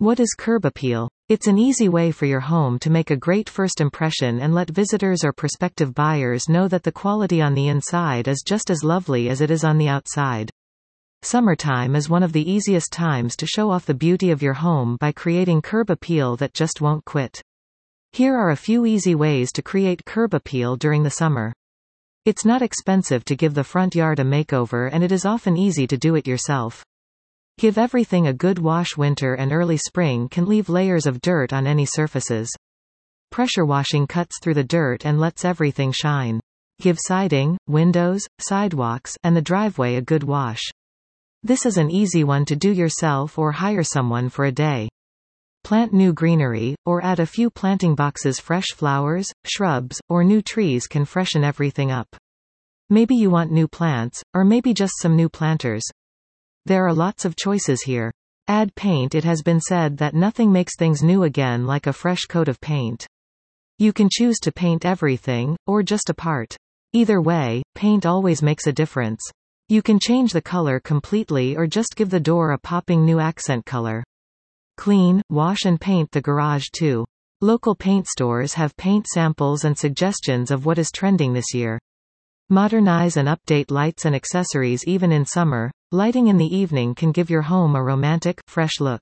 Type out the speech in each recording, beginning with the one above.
What is curb appeal? It's an easy way for your home to make a great first impression and let visitors or prospective buyers know that the quality on the inside is just as lovely as it is on the outside. Summertime is one of the easiest times to show off the beauty of your home by creating curb appeal that just won't quit. Here are a few easy ways to create curb appeal during the summer. It's not expensive to give the front yard a makeover, and it is often easy to do it yourself. Give everything a good wash. Winter and early spring can leave layers of dirt on any surfaces. Pressure washing cuts through the dirt and lets everything shine. Give siding, windows, sidewalks, and the driveway a good wash. This is an easy one to do yourself or hire someone for a day. Plant new greenery, or add a few planting boxes. Fresh flowers, shrubs, or new trees can freshen everything up. Maybe you want new plants, or maybe just some new planters. There are lots of choices here. Add paint. It has been said that nothing makes things new again like a fresh coat of paint. You can choose to paint everything, or just a part. Either way, paint always makes a difference. You can change the color completely or just give the door a popping new accent color. Clean, wash and paint the garage too. Local paint stores have paint samples and suggestions of what is trending this year. Modernize and update lights and accessories. Even in summer, lighting in the evening can give your home a romantic, fresh look.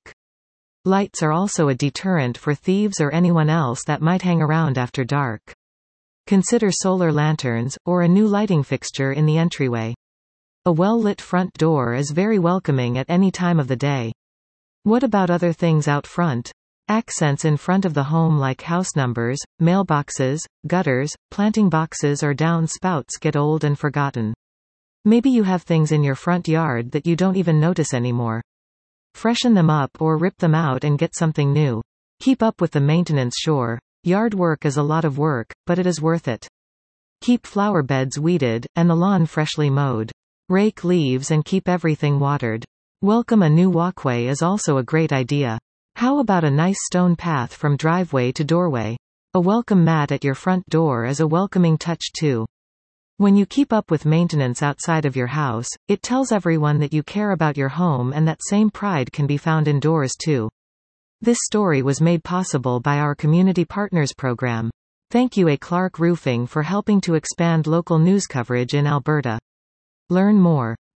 Lights are also a deterrent for thieves or anyone else that might hang around after dark. Consider solar lanterns, or a new lighting fixture in the entryway. A well-lit front door is very welcoming at any time of the day. What about other things out front? Accents in front of the home like house numbers, mailboxes, gutters, planting boxes or downspouts get old and forgotten. Maybe you have things in your front yard that you don't even notice anymore. Freshen them up or rip them out and get something new. Keep up with the maintenance. Sure, yard work is a lot of work, but it is worth it. Keep flower beds weeded, and the lawn freshly mowed. Rake leaves and keep everything watered. Welcome a new walkway is also a great idea. How about a nice stone path from driveway to doorway? A welcome mat at your front door is a welcoming touch too. When you keep up with maintenance outside of your house, it tells everyone that you care about your home, and that same pride can be found indoors too. This story was made possible by our Community Partners program. Thank you A. Clark Roofing for helping to expand local news coverage in Alberta. Learn more.